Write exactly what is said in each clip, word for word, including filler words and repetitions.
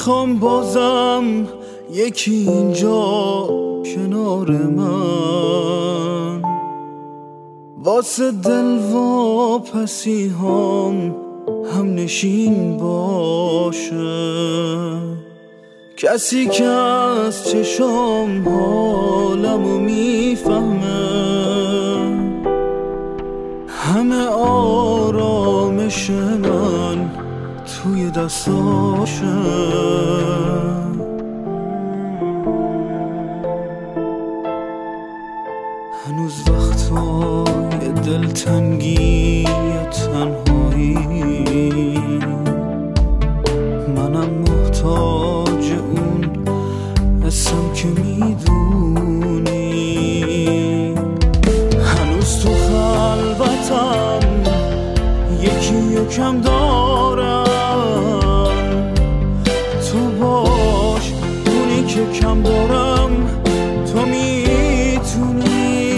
میخوام بازم یکی اینجا کنار من، واسه دل واپسی هم هم نشین باشه. کسی که از چشام حالمو میفهمه، همه آرامش من توی دستاشه. هنوز وقتای دلتنگی تنهایی، منم محتاج اون حسم که میدونی. هنوز تو خلوتم یکی یکم دارم، تو باش اونی که کم دارم. تو میتونی،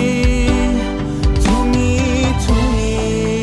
تو میتونی.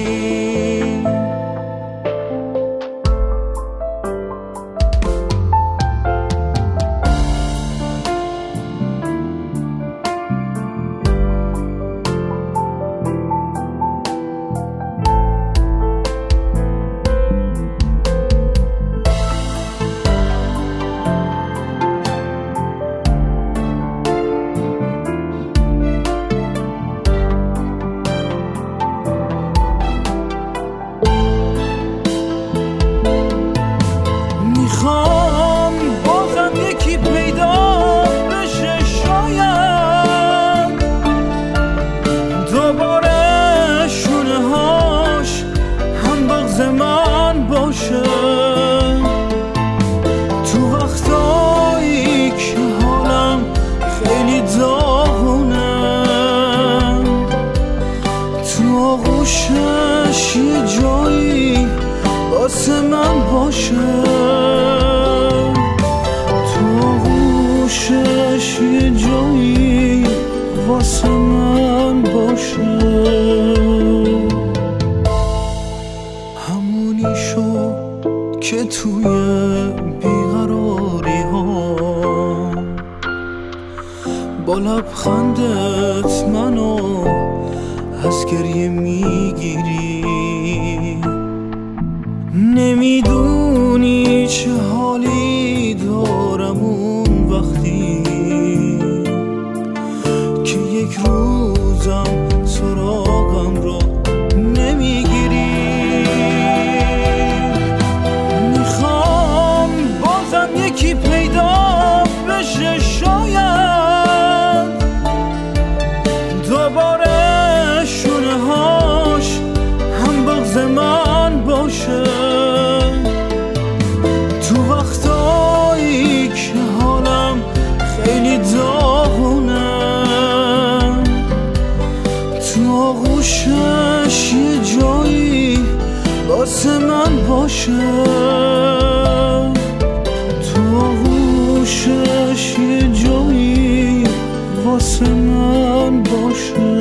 میخوام بازم یکی پیدا بشه، شاید دوباره شونه هاش هم بغض من باشه. تو وقتایی که حالم خیلی داغونه، تو آغوشش یه جایی واسه من باشه. تو آغوشش یه جایی واسه من باشه. همونی شو که توی بیقراری ها با لبخندت منو از گریه میگیری. نمیدونی چه حالی دارم اون وقتی که یک روزم سراغم رو نمیگیری. میخوام بازم یکی پیدا بشه، شاید دوباره شونه هاش هم بغض من باشه. تو وقتایی که حالم خیلی داغونه، تو آغوشش یه جایی واسه من باشه. تو آغوشش یه جایی واسه من باشه.